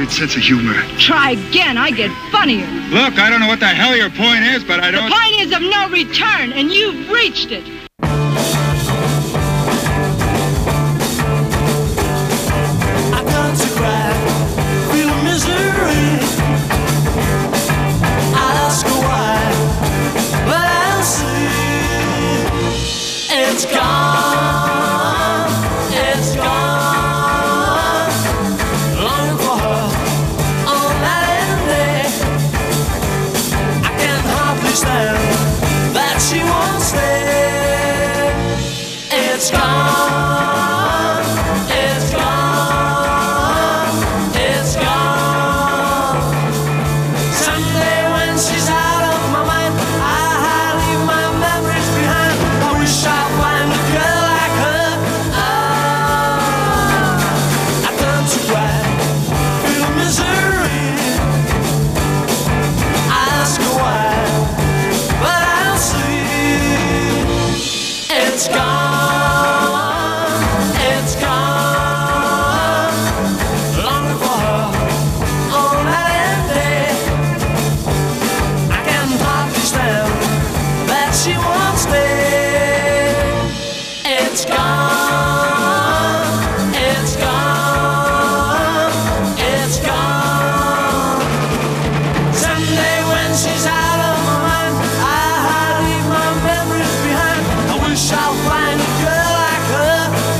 weird sense of humor. Try again, I get funnier. Look, I don't know what the hell your point is, but I don't... The point is of no return, and you've reached it. I come to cry, feel misery. I ask her why, but I see it's gone, it's gone. Longing for her all night and day. I can hardly stand that she won't stay. It's gone, it's gone, it's gone. Someday when she's out of my mind, I leave my memories behind. I wish I'd find a girl like her. I turn to cry, feel misery. I ask her why, but I'll see it's gone. It's gone. Longing for her all night and day. I can hardly stand that she won't stay. It's gone. It's gone. It's gone. Someday when she's out of my mind, I leave my memories behind. I wish I'll find a girl like her.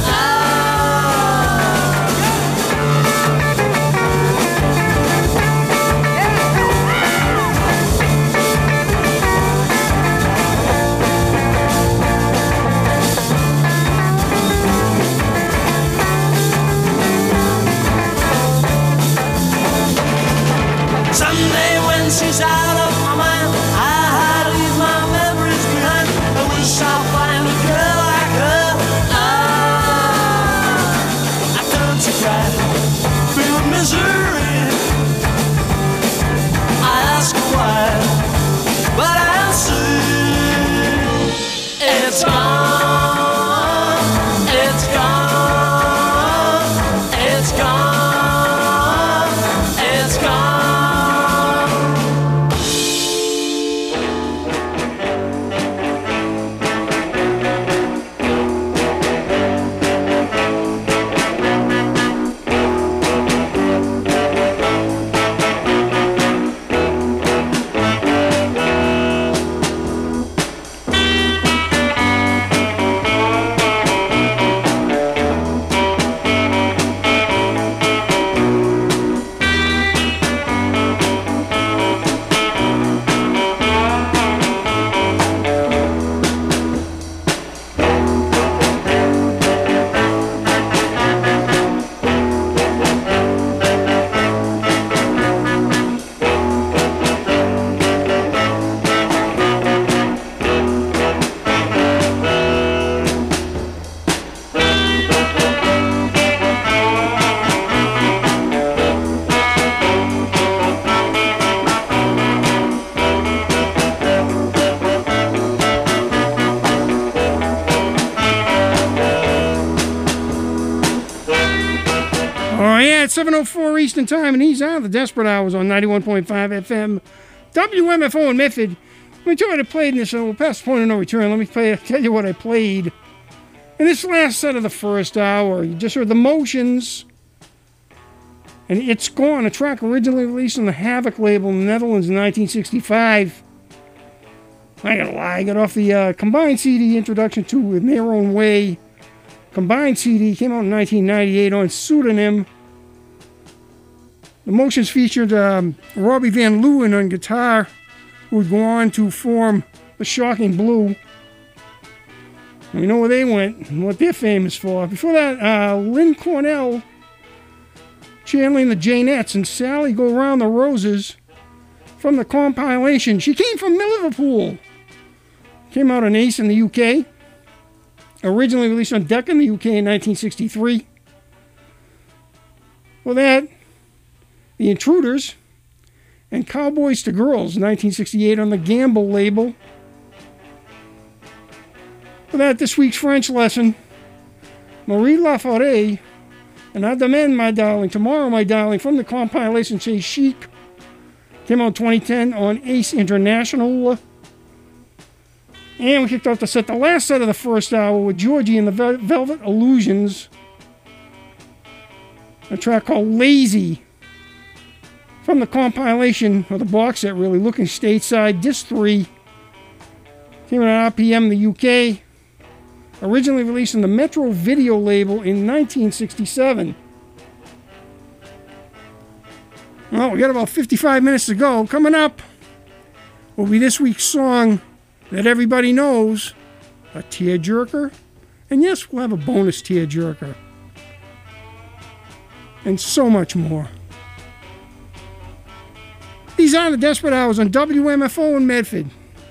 Someday when she's out of my mind, I leave my memories behind. I wish I'll find a girl like her. I turn to cry, feel misery. I ask her why, but I see it's gone, it's gone, it's gone, it's gone. Oh, yeah, it's 7:04 Eastern Time, and he's on the Desperate Hours on 91.5 FM, WMFO in Medford. Let me tell you what I played in this, we'll pass the point of no return. Let me tell you what I played in this last set of the first hour. You just heard The Motions, and It's Gone, a track originally released on the Havoc label in the Netherlands in 1965. I gotta lie, I got off the Combined CD Introduction to In Their Own Way. Combined CD came out in 1998 on Pseudonym. The Motions featured Robbie Van Leeuwen on guitar, who would go on to form The Shocking Blue. We know where they went and what they're famous for. Before that, Lynn Cornell channeling the Janettes and Sally Go Round the Roses from the compilation. She came from Liverpool. Came out on Ace in the UK. Originally released on Decca in the UK in 1963. For that, The Intruders and Cowboys to Girls, 1968 on the Gamble label. For that, this week's French lesson, Marie Laforêt Another Man, My Darling, Tomorrow, My Darling, from the compilation Say Chic. Came out 2010 on Ace International. And we kicked off the set, the last set of the first hour, with Georgie and the Velvet Illusions. A track called Lazy. From the compilation, or the box set really, Looking Stateside, Disc 3. Came out on RPM in the UK. Originally released on the Metro Video label in 1967. Well, we got about 55 minutes to go. Coming up will be this week's song that everybody knows, a tearjerker. And yes, we'll have a bonus tearjerker. And so much more. These are the Desperate Hours on WMFO in Medford.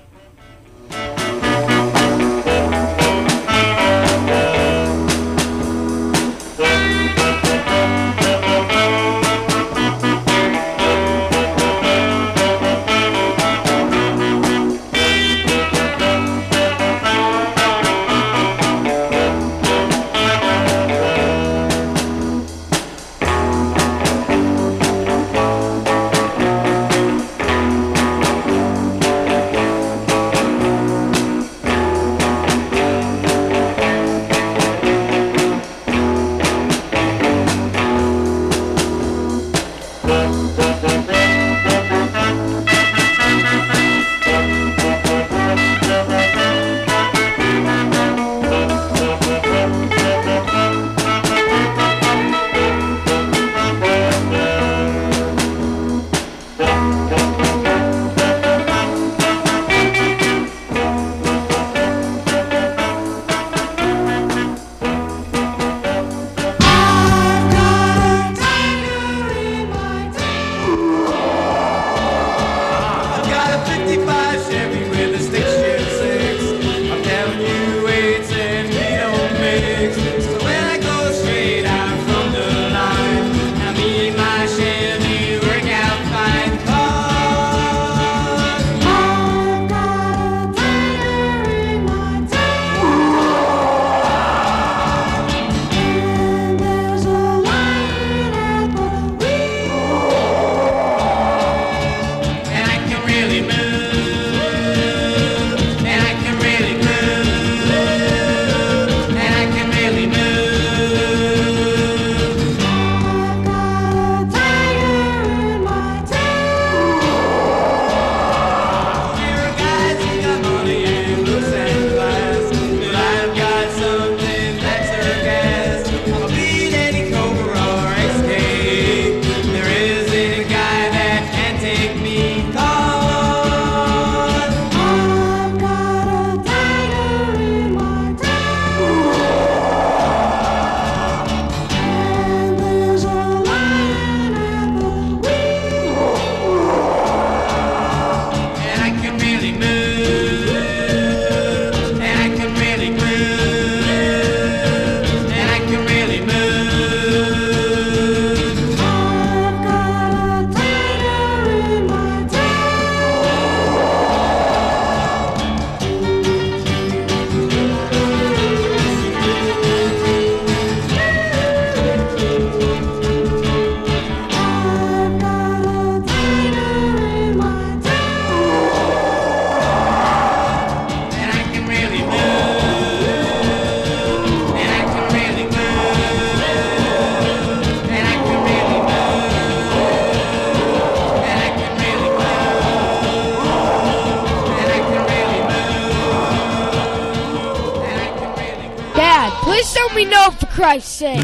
Christ's sake.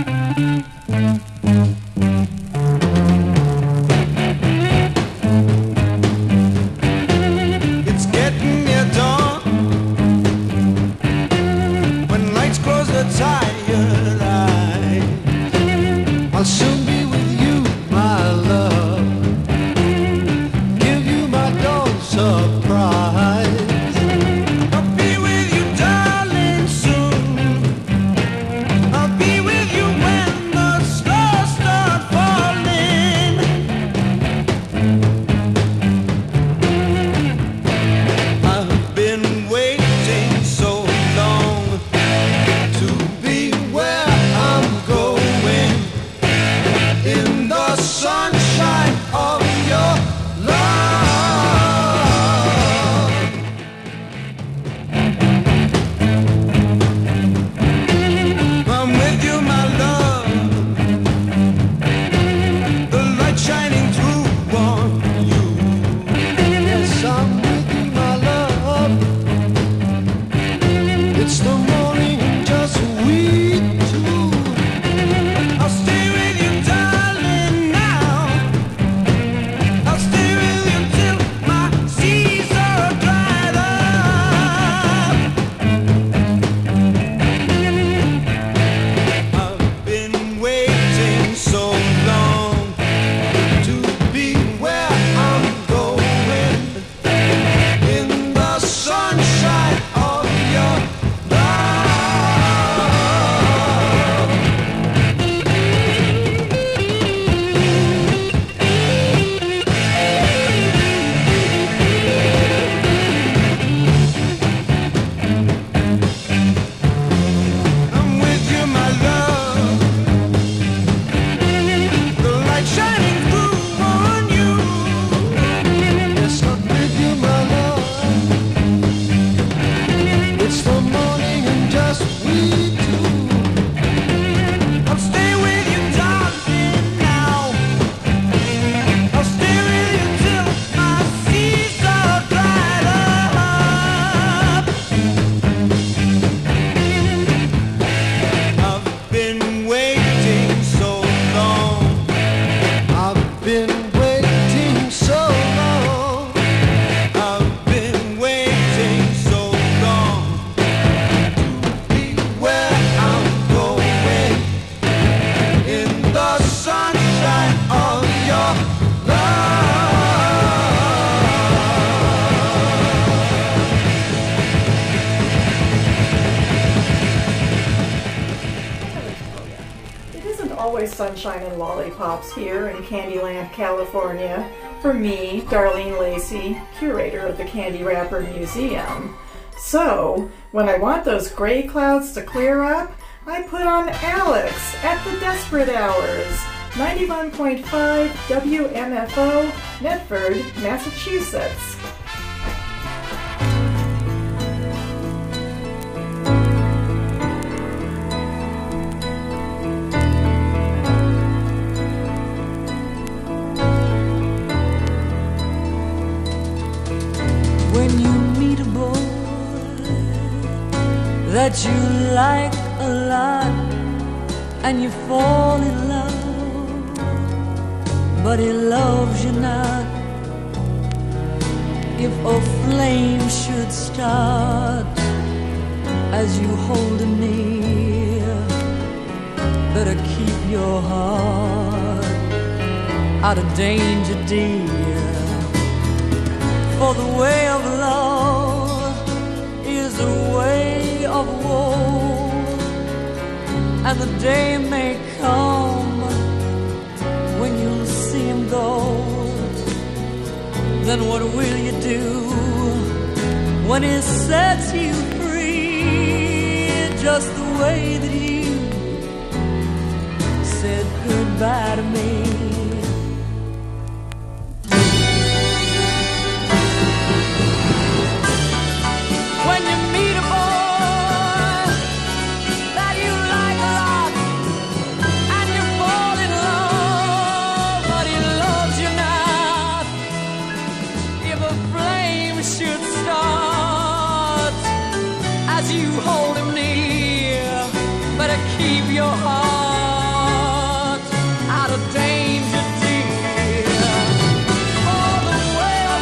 It's getting near dawn. When lights close the tired eye, I'll soon be with you, my love. Give you my dawn surprise. I'll be with you, darling, soon. I'll be with you when sunshine and lollipops here in Candyland, California, for me, Darlene Lacey, curator of the Candy Wrapper Museum. So, when I want those gray clouds to clear up, I put on Alex at the Desperate Hours, 91.5 WMFO, Medford, Massachusetts. When you meet a boy that you like a lot and you fall in love, but he loves you not. If a flame should start as you hold him near, better keep your heart out of danger, dear. For the way of love is a way of woe, and the day may come when you'll see him go. Then what will you do when he sets you free, just the way that you said goodbye to me? When you meet a boy that you like a lot and you fall in love, but he loves you not. If a flame should start as you hold him near, better keep your heart out of danger, dear. For the way of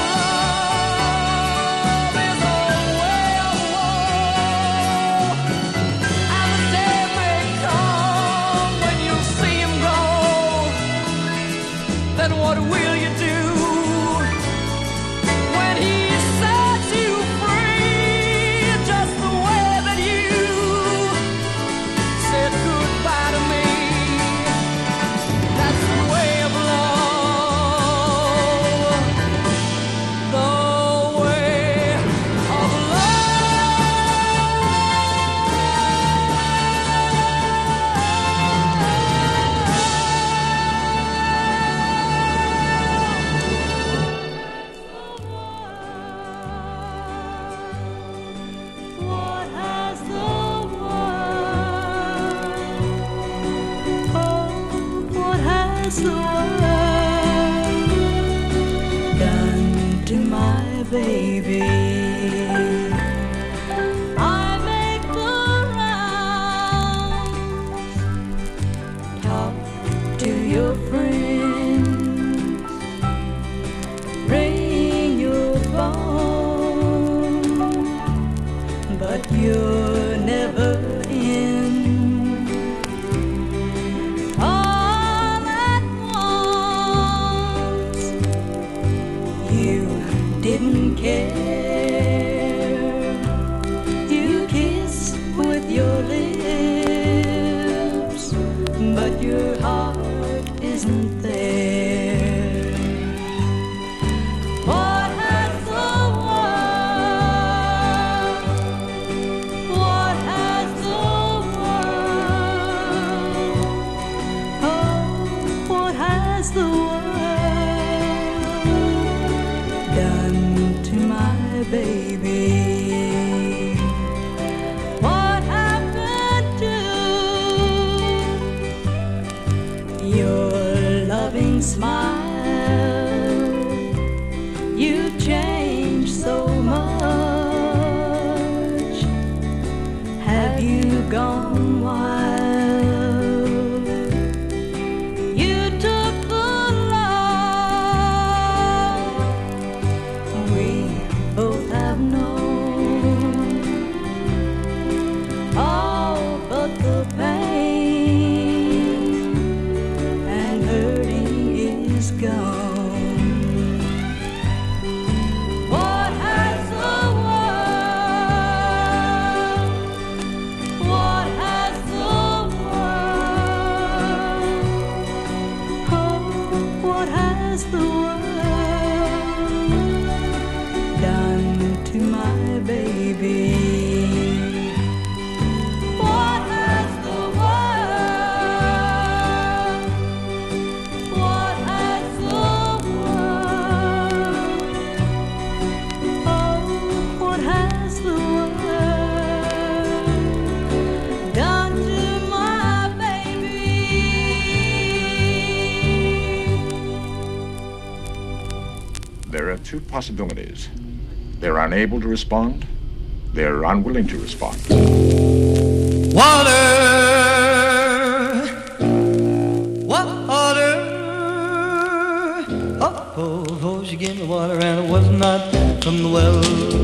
love is a way of woe, and the day may come when you'll see him go. Then what will you do when he sets you free, just the way that you said goodbye to me? That's the way of love, the way of What has the world, what has the world done to my baby? I make the rounds, talk to your friends, ring your phone, but you're never in. All at once, you didn't care. You kissed with your lips, but your heart isn't there. What has the world, what has the world, oh, what has the world done to my baby? What happened to your loving smile? You changed so much. Have you gone wild? You took the love we both have known, all but the pain and hurting is gone. What has the world, what has the world, has the world done to my baby? What has the world? What has the world? Oh, what has the world done to my baby? There are two possibilities. They're unable to respond. They're unwilling to respond. Water, water. Oh, oh, oh, she gave me water and it was not from the well.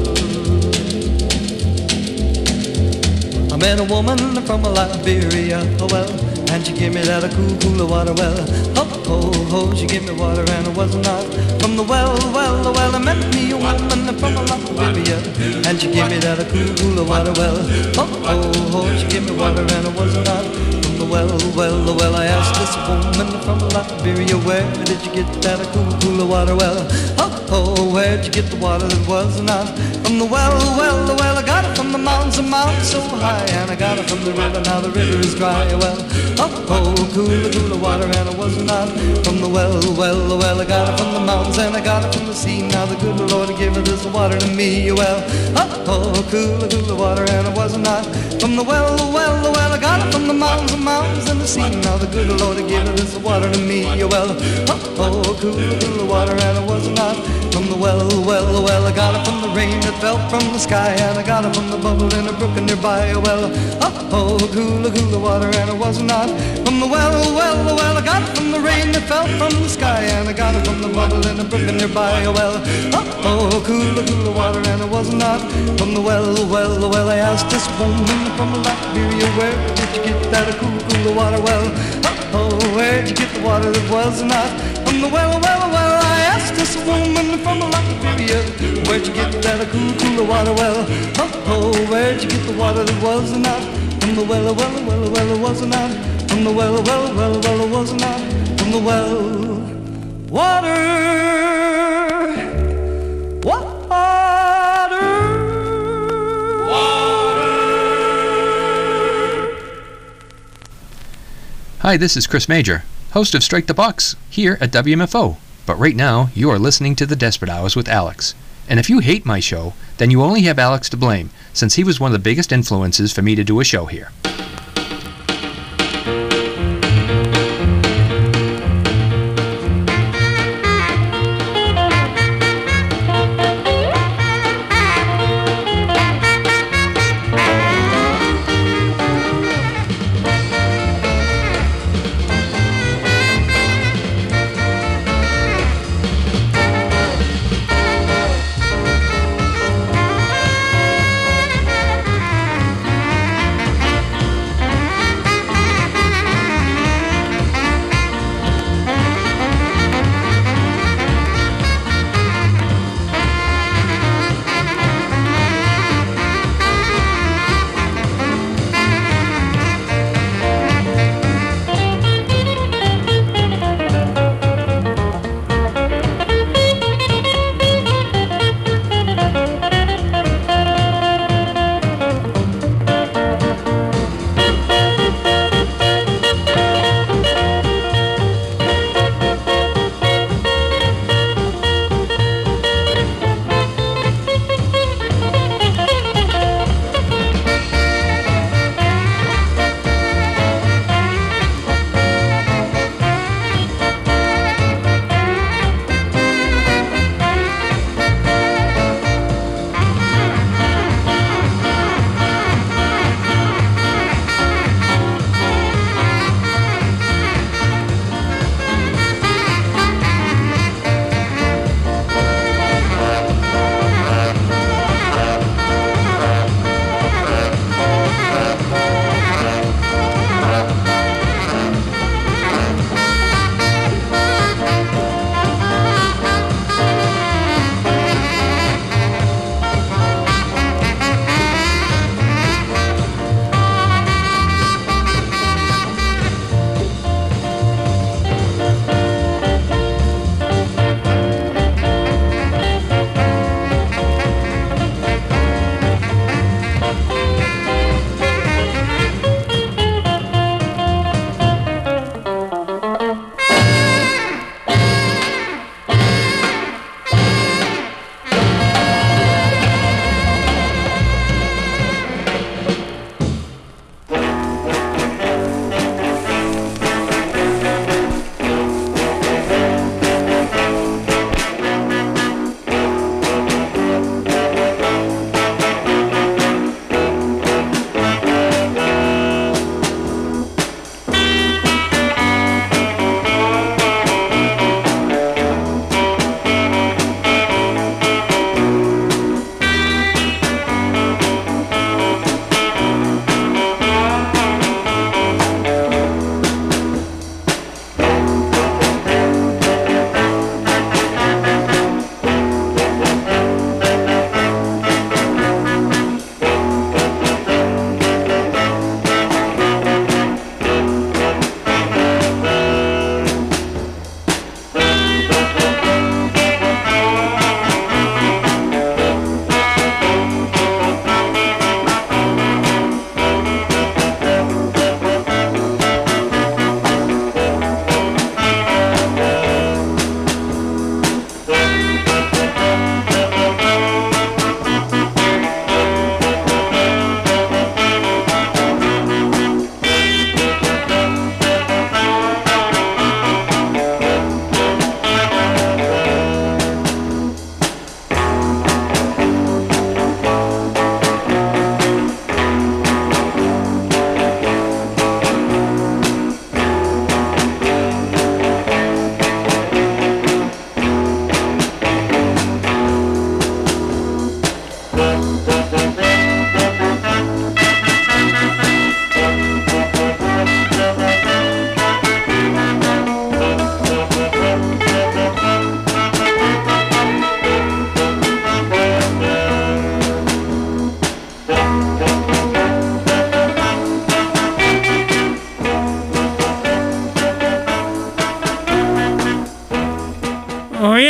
I met a woman from Liberia, oh well, and she gave me that a cool, cool water well. Oh, oh, oh, she gave me water and it was not from the well, well, well. I met me a woman from Liberia, and she gave me that a cool, cool water well. Oh, oh, oh, she gave me water and it was not from the well, well, well. I asked this woman from Liberia, where did you get that a cool, cool water well? Oh, oh, where'd you get the water that was not from the well, well, well? I got it from the mountains, a mountain so high, and I got it from the river, now the river is dry. Well, oh, oh, cooler, cooler water, and it was not from the well, well, well. I got it from the mountains, and I got it from the sea. Now the good Lord gave this water to me. Well, oh, oh, cooler, cooler water, and it was not from the well, well, well. I got it from the mountains and the sea. Now the good Lord gave this water to me. Well, oh, oh, cooler, cooler water, and it was not from the well, well, well. I got it from the rain that fell from the sky, and I got it from the bubble in a brook nearby. Well, oh, oh, cooler, cooler water, and it was not from the well, well, well. I got it from the rain that fell from the sky, and I got it from the bubble in a brook nearby. Well, oh, oh, cooler, cooler water, and it was not from the well, well, well. I asked this woman from Liberia, where did you get that cool, cooler water? Well, oh, oh, where'd you get the water that was not from the well, well, well? I asked this woman from Liberia, where'd you get that cool, cooler water? Well, oh, oh, where'd you get the water that was not from the well, well, well, well, it was not from the well, well, well, well, it was not from the well. Water, water, water. Hi, this is Chris Major, host of Strike the Box, here at WMFO. But right now, you are listening to The Desperate Hours with Alex. And if you hate my show, then you only have Alex to blame, since he was one of the biggest influences for me to do a show here.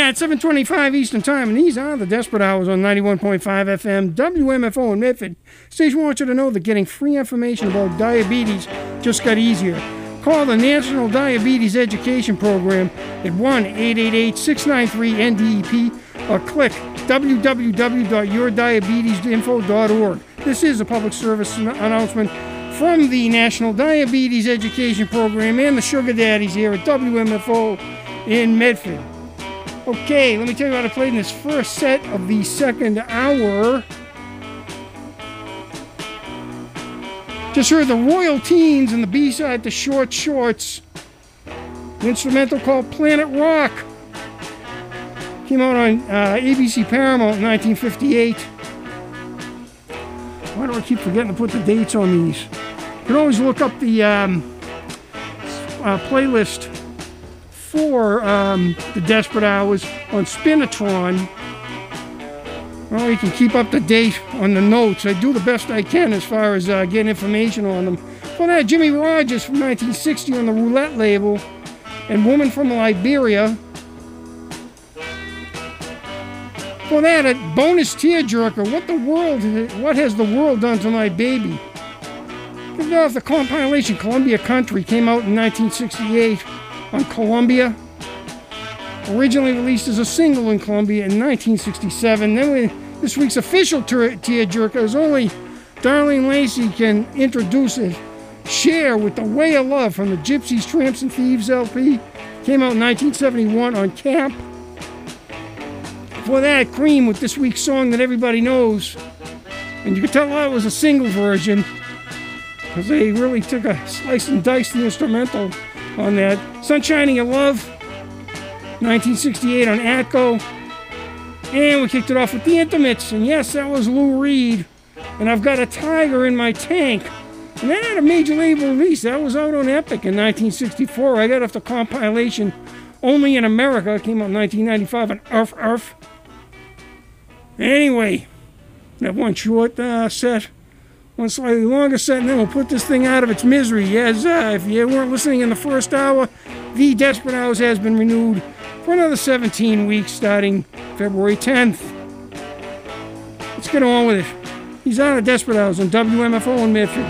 at 7:25 Eastern Time, and these are the Desperate Hours on 91.5 FM, WMFO in Medford. Station wants you to know that getting free information about diabetes just got easier. Call the National Diabetes Education Program at 1-888-693-NDEP or click www.yourdiabetesinfo.org. This is a public service announcement from the National Diabetes Education Program and the Sugar Daddies here at WMFO in Medford. Okay, let me tell you what I played in this first set of the second hour. Just heard the Royal Teens and the B-side to Short Shorts. An instrumental called Planet Rock. Came out on ABC Paramount in 1958. Why do I keep forgetting to put the dates on these? You can always look up the playlist for the Desperate Hours on Spinatron. Well, you can keep up to date on the notes. I do the best I can as far as getting information on them. For that, Jimmy Rogers from 1960 on the Roulette label, and Woman from Liberia. For that, a bonus tearjerker. What has the world done to my baby? Give it off the compilation Columbia Country, came out in 1968 on Columbia. Originally released as a single in Columbia in 1967. Then this week's official tearjerker is only Darlene Lacey can introduce it. Share with the Way of Love from the Gypsies, Tramps, and Thieves LP. Came out in 1971 on Camp. For that, Cream with this week's song that everybody knows. And you can tell that was a single version, because they really took a slice and diced the instrumental on that. Sunshine in Your Love, 1968 on Atco. And we kicked it off with The Intimates. And yes, that was Lou Reed. And I've Got a Tiger in My Tank. And that had a major label release. That was out on Epic in 1964. I got off the compilation Only in America. It came out in 1995 on Earth. Anyway, that one short set, one slightly longer set, and then we'll put this thing out of its misery. As if you weren't listening in the first hour, the Desperate Hours has been renewed for another 17 weeks starting February 10th. Let's get on with it. He's on the Desperate Hours on WMFO in Medford.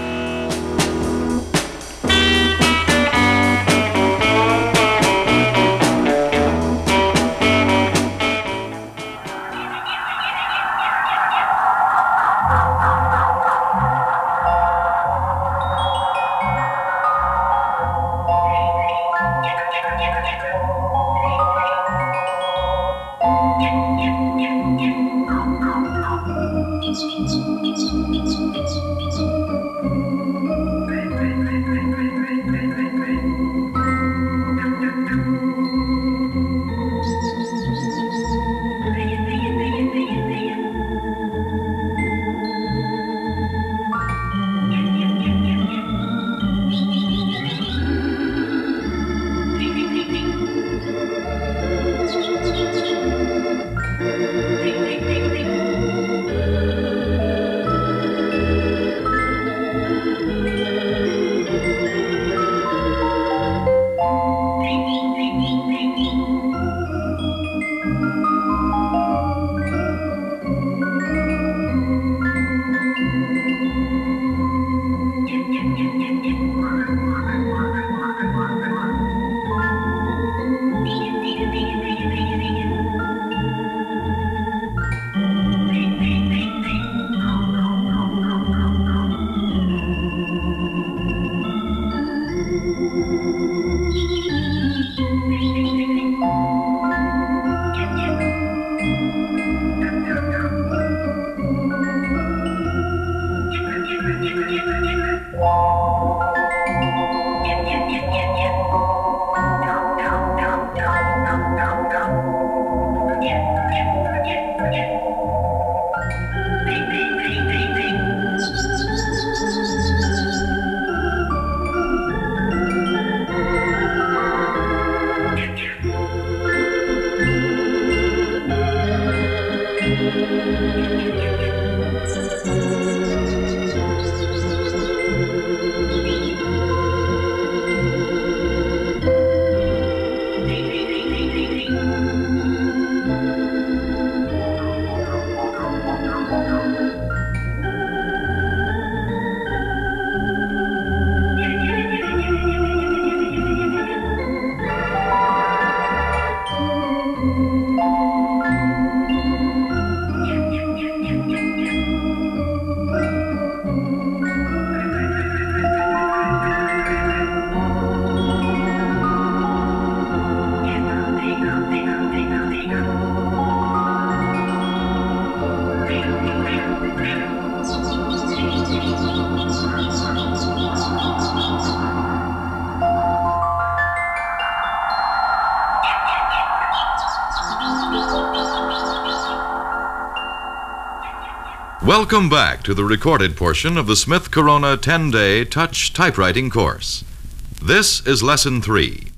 Welcome back to the recorded portion of the Smith Corona 10-day touch typewriting course. This is Lesson 3.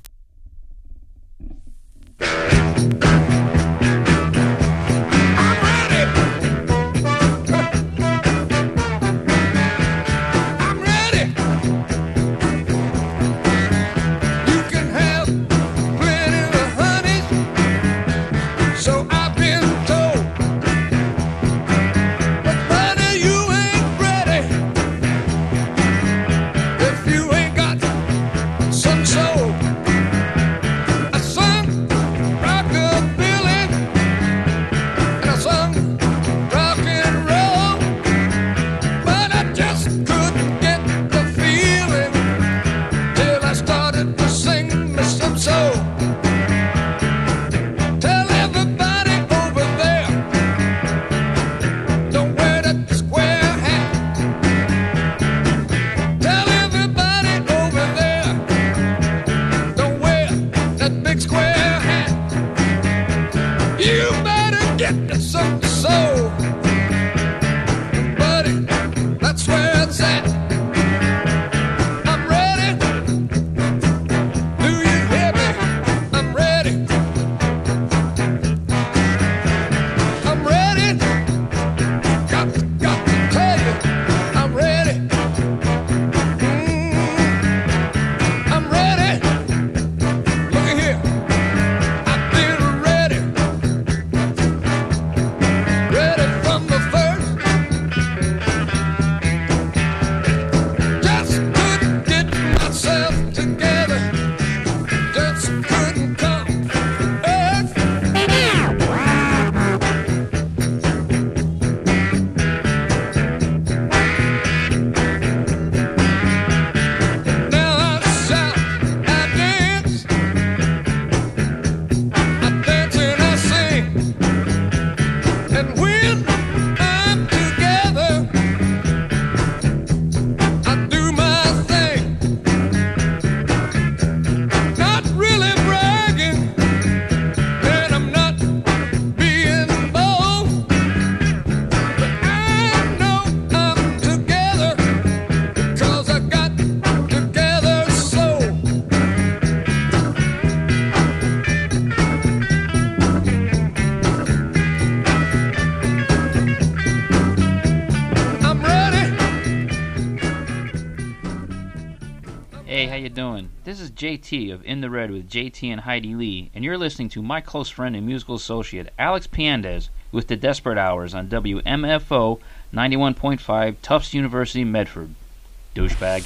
Hey, how you doing? This is JT of In the Red with JT and Heidi Lee, and you're listening to my close friend and musical associate, Alex Piandez, with the Desperate Hours on WMFO 91.5, Tufts University, Medford. Douchebag.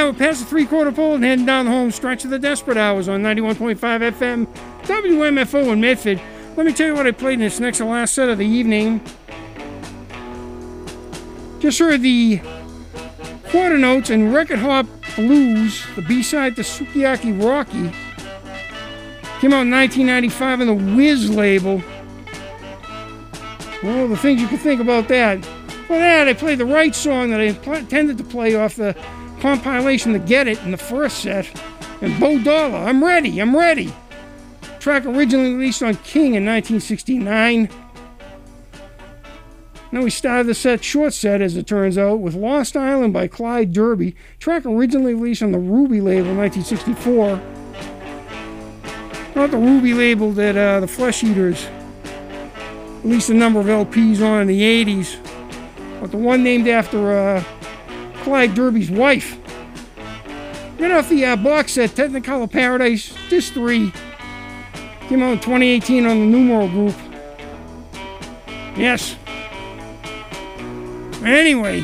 we're past the three-quarter pole and heading down the home stretch of the Desperate Hours on 91.5 FM, WMFO in Medford. Let me tell you what I played in this next to last set of the evening. Just heard the Quarter Notes and Record Hop Blues, the B-side to Sukiyaki Rocky. Came out in 1995 on the Whiz label. Well, the things you can think about that. For that, I played the right song that I intended to play off the compilation to Get It in the first set. And Bo Dollar, I'm Ready. Track originally released on King in 1969. Now we started the short set, as it turns out, with Lost Island by Clyde Derby. Track originally released on the Ruby label in 1964. Not the Ruby label that the Flesh Eaters released a number of LPs on in the 80s, but the one named after Clyde Derby's wife. Right off the box set, Technicolor Paradise, Disc 3. Came out in 2018 on the Numeral Group. Yes. Anyway,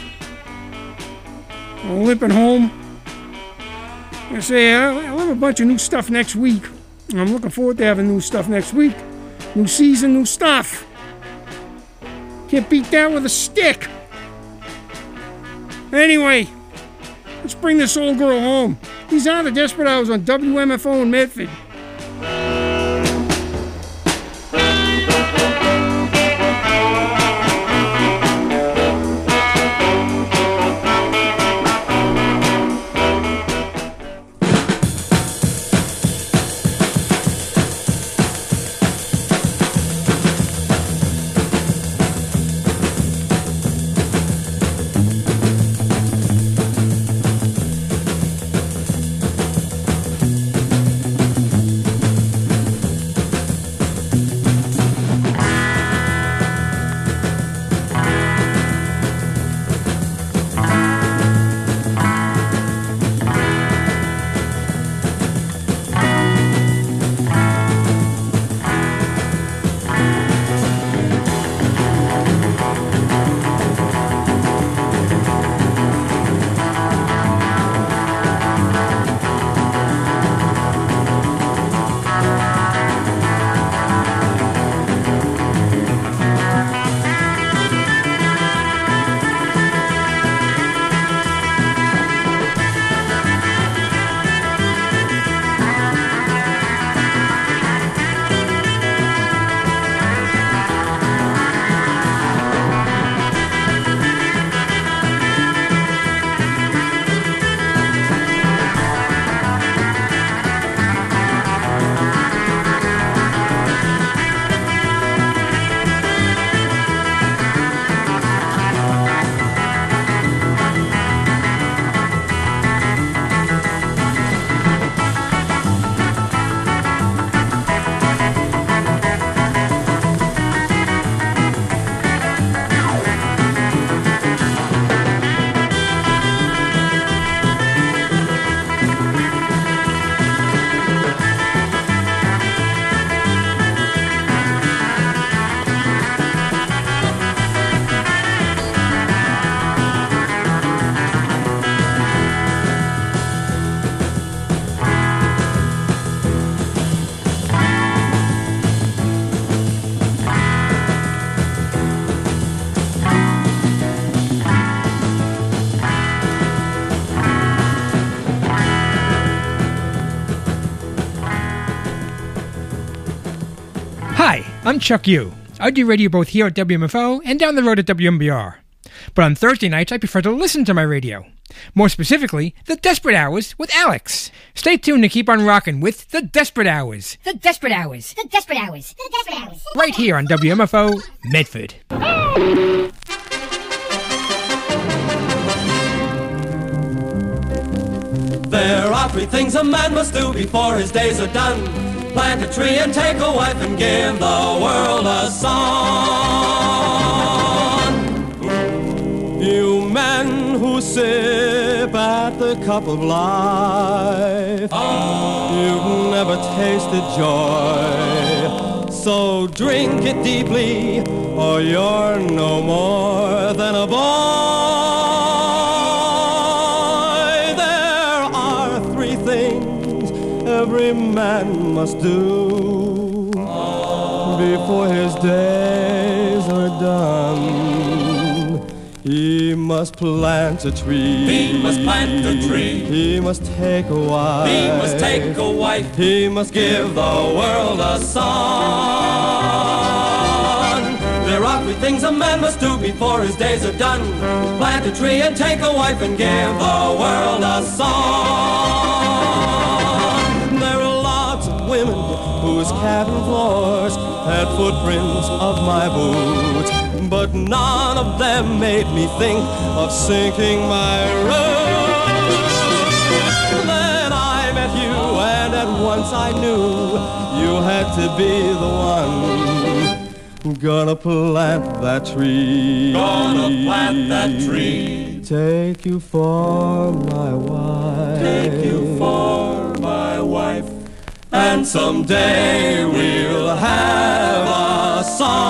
I'm limping home. I'm going to say, I'll have a bunch of new stuff next week. I'm looking forward to having new stuff next week. New season, new stuff. Can't beat that with a stick. Anyway, let's bring this old girl home. These are the Desperate Hours on WMFO in Medford. I'm Chuck Yu. I do radio both here at WMFO and down the road at WMBR. But on Thursday nights, I prefer to listen to my radio. More specifically, The Desperate Hours with Alex. Stay tuned to keep on rocking with The Desperate Hours. The Desperate Hours. The Desperate Hours. The Desperate Hours. Right here on WMFO Medford. There are three things a man must do before his days are done. Plant a tree and take a wife and give the world a son. You men who sip at the cup of life, you've never tasted joy. So drink it deeply or you're no more than a boy. every man must do before his days are done. He must plant a tree. He must plant a tree. He must take a wife. He must take a wife. He must give the world a son. There are three things a man must do before his days are done. Plant a tree and take a wife and give the world a son. There are lots of women whose cabin floors had footprints of my boots, but none of them made me think of sinking my roots. Then I met you, and at once I knew you had to be the one. Gonna plant that tree. Gonna plant that tree. Take you for my wife. Take you for my wife. And someday we'll have a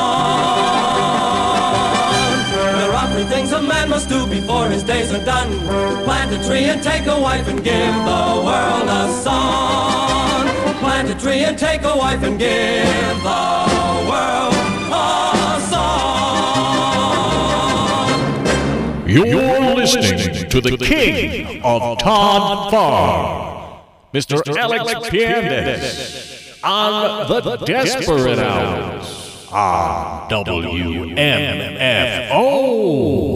son. There are three things a man must do before his days are done. Plant a tree and take a wife and give the world a son. Plant a tree and take a wife and give the world a son. You're listening to the king of Todd Farr, Mr. Alex Piandes, on the Desperate Hours on WMFO.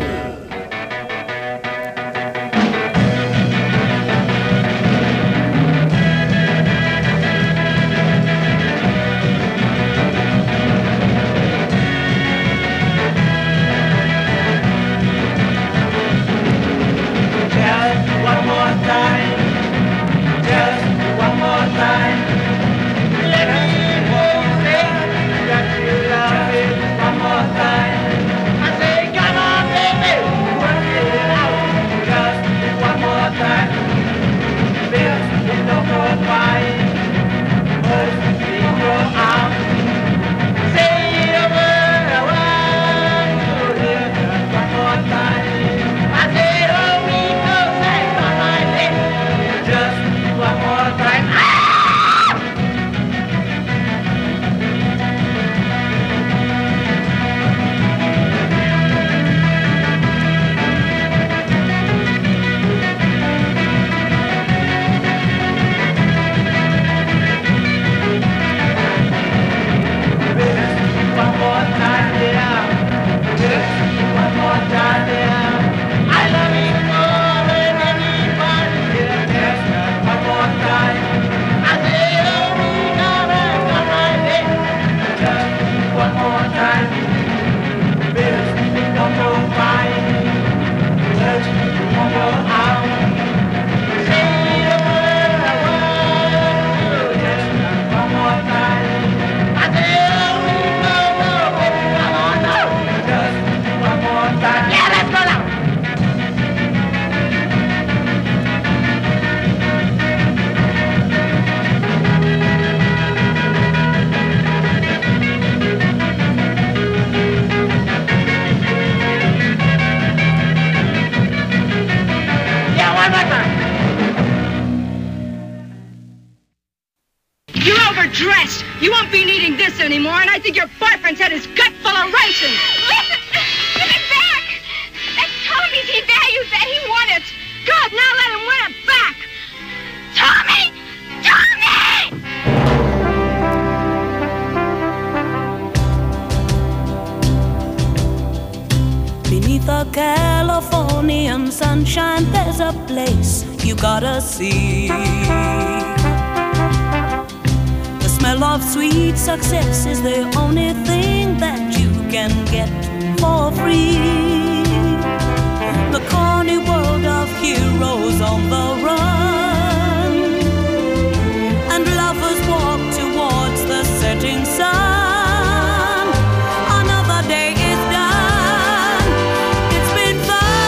Dressed. You won't be needing this anymore, and I think your boyfriend's had his gut full of racing. Listen! Give it back! That Tommy, he valued that. He won it. Good, now let him win it back. Tommy! Tommy! Beneath the Californian sunshine, there's a place you gotta see. The smell of sweet success is the only thing that you can get for free. The corny world of heroes on the run, and lovers walk towards the setting sun. Another day is done. It's been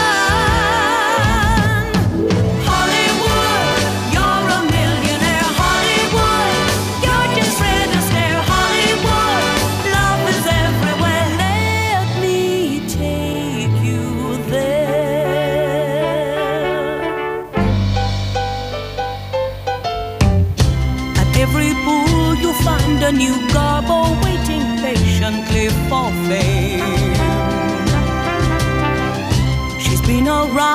fun. Hollywood, you're a millionaire. Hollywood, you're just red as stare. Hollywood, love is everywhere. Let me take you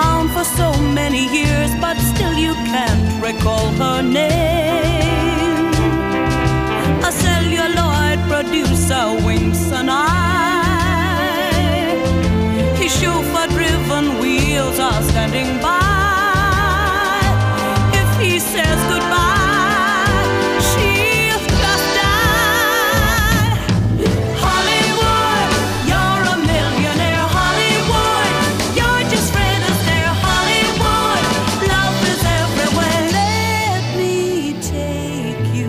around for so many years, but still you can't recall her name. A celluloid producer winks an eye. His chauffeur-driven wheels are standing by. If he says goodbye, she'll just die. Hollywood, you're a millionaire. Hollywood, you're just Fred Astaire. Hollywood, love is everywhere. Let me take you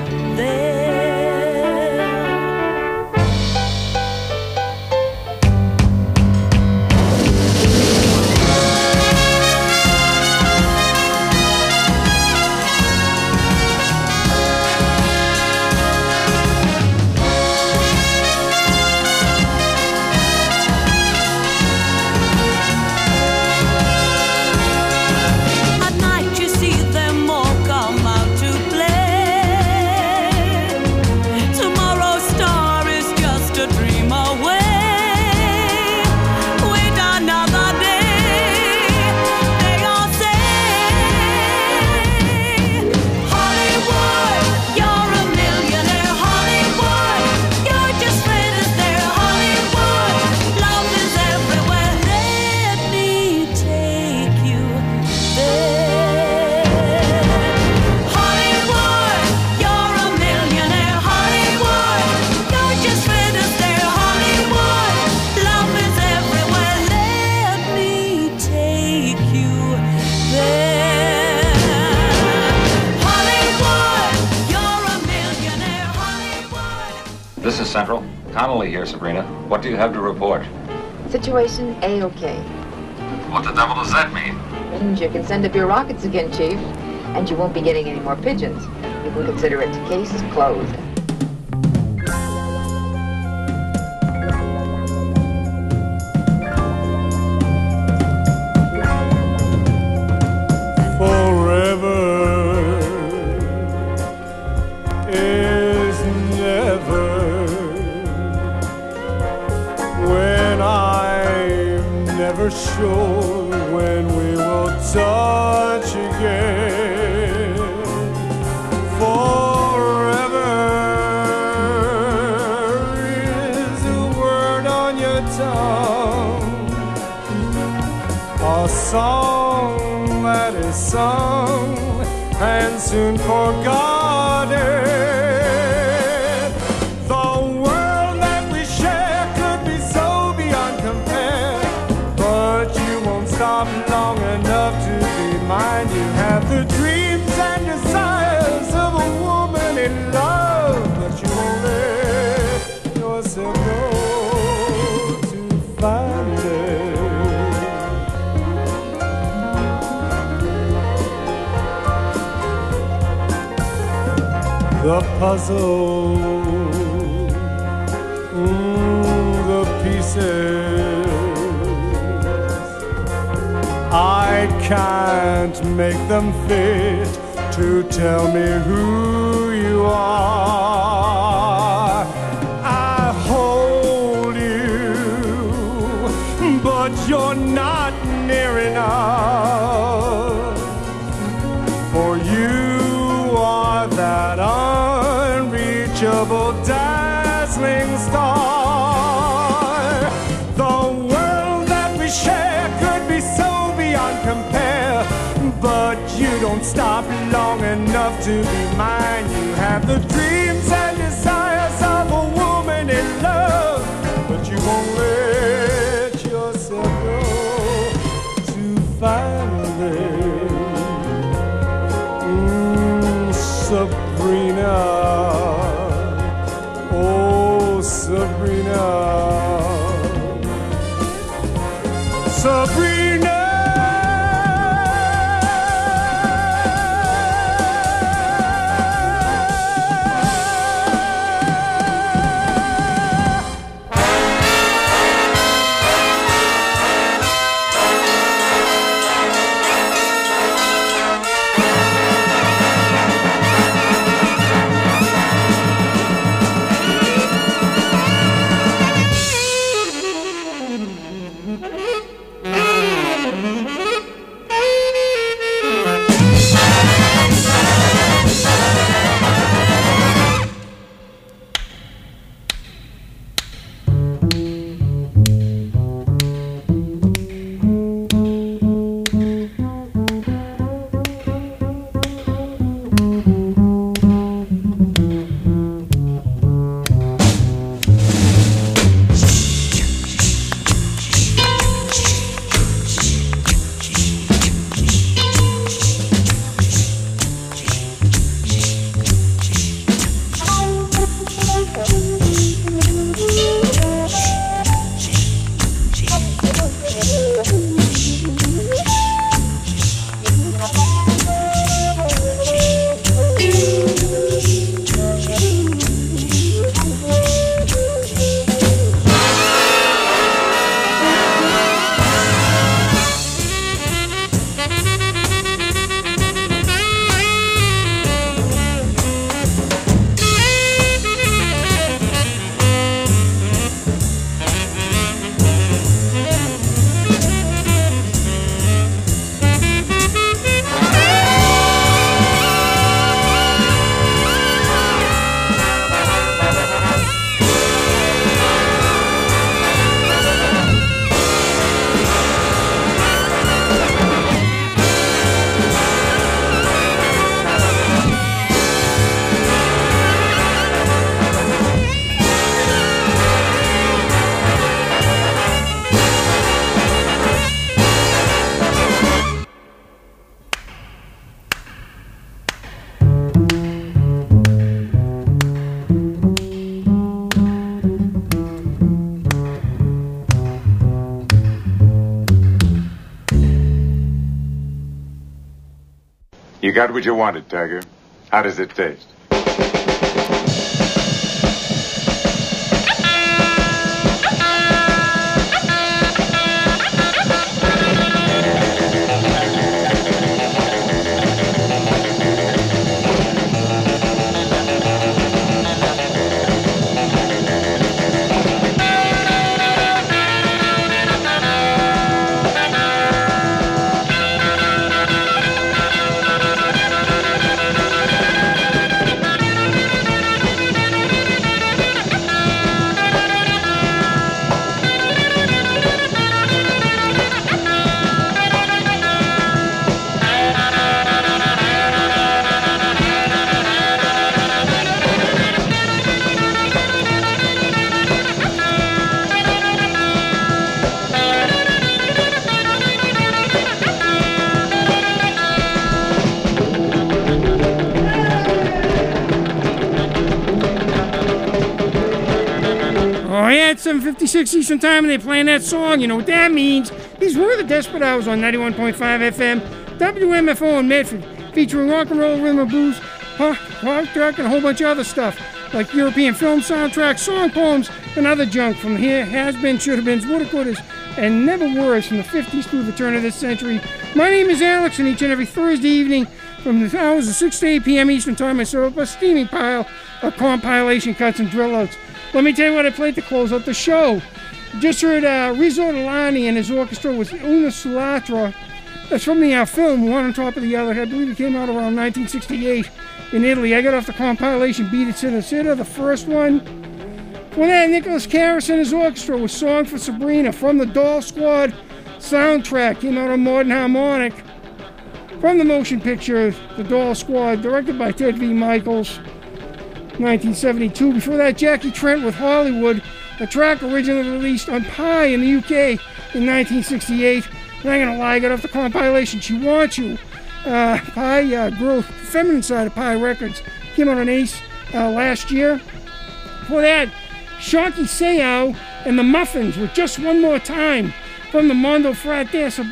there. At night you see them all come out to play. Tomorrow's star is just a dream away. Wait another day, they all say. Hollywood, you're a millionaire. Hollywood, you're just Fred Astaire. Hollywood, love is everywhere. Let me take you there. Hollywood, you're a millionaire. Hollywood, you're just Fred Astaire. Hollywood, love is everywhere. Let me take you there. Hollywood, you're a millionaire. Hollywood. This is Central. Connolly here, Sabrina. What do you have to report? Situation A-OK. What the devil does that mean? Means you can send up your rockets again, Chief. And you won't be getting any more pigeons. You can consider it case closed. Forever is never. When I'm never sure when we will touch again. Forever is a word on your tongue, a song that is sung and soon forgotten. The world that we share could be so beyond compare, but you won't stop long enough to be mine. You have the dreams and desires of a woman in love, but you won't let yourself go to find it. The puzzle, the pieces, I can't make them fit to tell me who you are. I hold you, but you're not near enough, for you are that unreachable, dazzling star. The world that we share could be so beyond compare, but you don't stop long enough to be mine. You have the dreams and desires of a woman in love, but you won't let yourself go to find it. Sabrina, oh Sabrina, Sabrina. You got what you wanted, Tiger. How does it taste? Oh, yeah, it's 7:56 Eastern Time, and they're playing that song. You know what that means. These were the Desperate Hours on 91.5 FM, WMFO in Medford, featuring rock and roll, rhythm and blues, pop rock, and a whole bunch of other stuff, like European film soundtracks, song poems, and other junk from here, has-been, should-have-beens, woulda-couldas, and never-weres from the 50s through the turn of this century. My name is Alex, and each and every Thursday evening, from the hours of 6 to 8 p.m. Eastern Time, I serve up a steaming pile of compilation cuts and drill-outs. Let me tell you what I played to close out the show. Just heard Rizzo Delani and his orchestra with Una Sulatra. That's from the film One on Top of the Other. I believe it came out around 1968 in Italy. I got off the compilation Beat It Sinner, the first one. Well, that Nicholas Karas and his orchestra with Song for Sabrina from the Doll Squad soundtrack. Came out on Modern Harmonic. From the motion picture, The Doll Squad, directed by Ted V. Michaels. 1972. Before that, Jackie Trent with Hollywood, a track originally released on Pie in the UK in 1968. And I'm gonna lie, I got off the compilation She Wants You. Pie, girl, feminine side of Pie Records, came out on Ace last year. Before that, Shanti Seau and the Muffins with Just One More Time from the Mondo Frat Dancer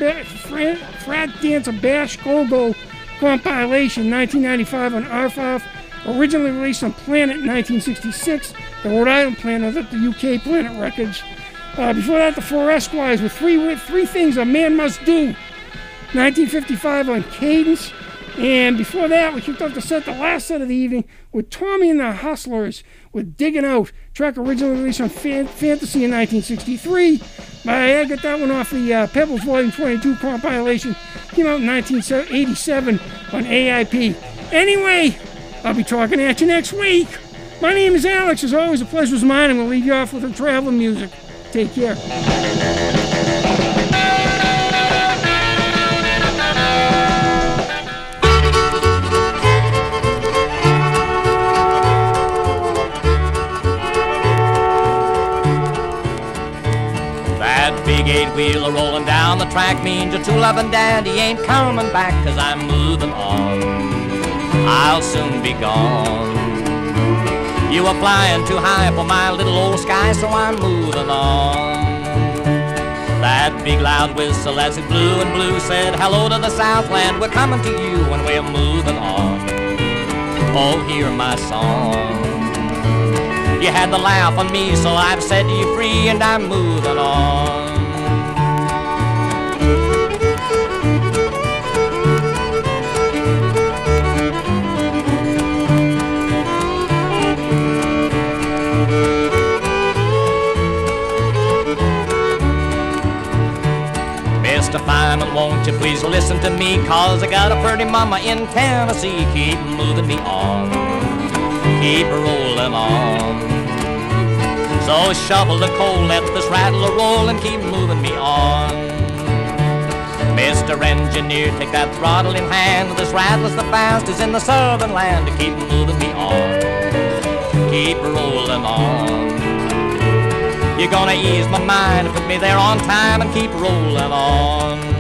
Bash Go-Go compilation, 1995 on Arfaf. Originally released on Planet in 1966, the Rhode Island Planet, the UK Planet Records. Before that, the Four Esquires with three Things a Man Must Do, 1955 on Cadence. And before that, we kicked off the set, the last set of the evening, with Tommy and the Hustlers with Digging Out, track originally released on Fantasy in 1963. I got that one off the Pebbles Volume 22 compilation, came out in 1987 on AIP. Anyway, I'll be talking at you next week. My name is Alex. As always, a pleasure was mine. I'm going to leave you off with some traveling music. Take care. That big eight-wheeler rolling down the track means your true loving daddy ain't coming back, 'cause I'm moving on. I'll soon be gone. You were flying too high for my little old sky, so I'm moving on. That big loud whistle as it blew and blew said, hello to the Southland, we're coming to you and we're moving on. Oh, hear my song. You had the laugh on me, so I've set you free and I'm moving on. Mr. Fireman, won't you please listen to me, 'cause I got a pretty mama in Tennessee. Keep moving me on, keep rolling on. So shovel the coal, let this rattler roll and keep moving me on. Mr. Engineer, take that throttle in hand. This rattler's the fastest in the southern land. Keep moving me on, keep rolling on. You're gonna ease my mind, put me there on time and keep rolling on.